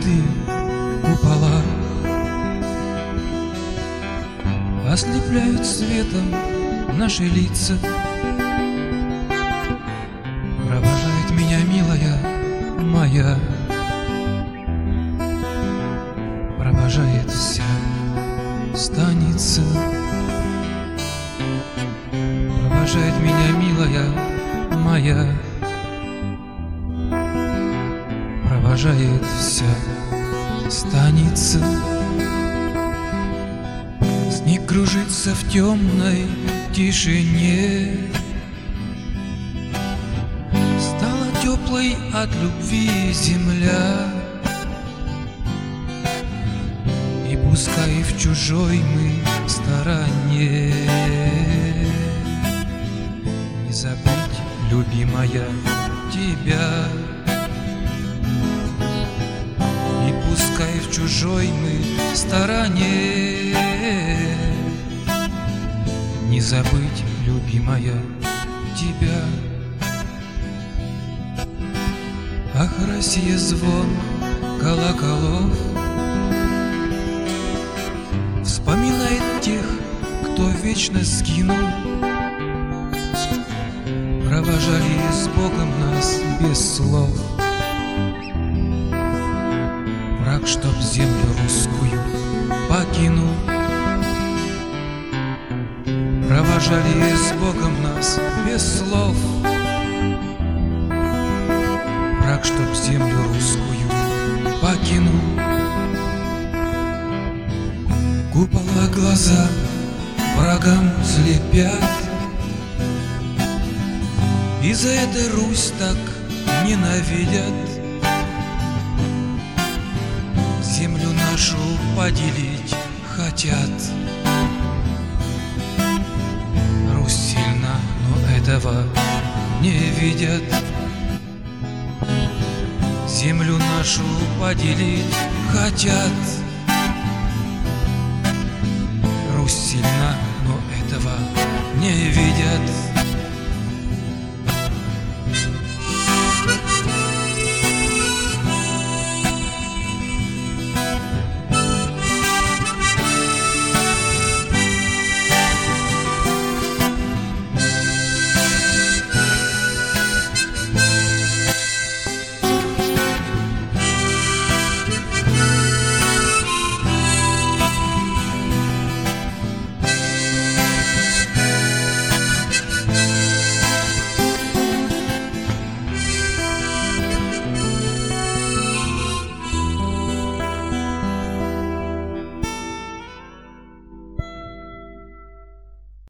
золотые купола ослепляют светом наши лица. Провожает меня, милая моя, провожает вся станица. Провожает меня, милая моя, провожает вся станица. Снег кружится в темной тишине, стала теплой от любви земля. И пускай в чужой мы стороне, не забыть, любимая, тебя. И пускай в чужой мы стороне, не забыть, любимая, тебя. Ах, Россия, звон колоколов вспоминает тех, кто вечно сгинул. Провожали с Богом нас без слов, враг, чтоб землю русскую покинул. Провожали с Богом нас без слов, враг, чтоб землю русскую покинул. Купола глаза врагам слепят, и за это Русь так ненавидят. Землю нашу поделить хотят. Русь сильна, но этого не видят. Землю нашу поделить хотят.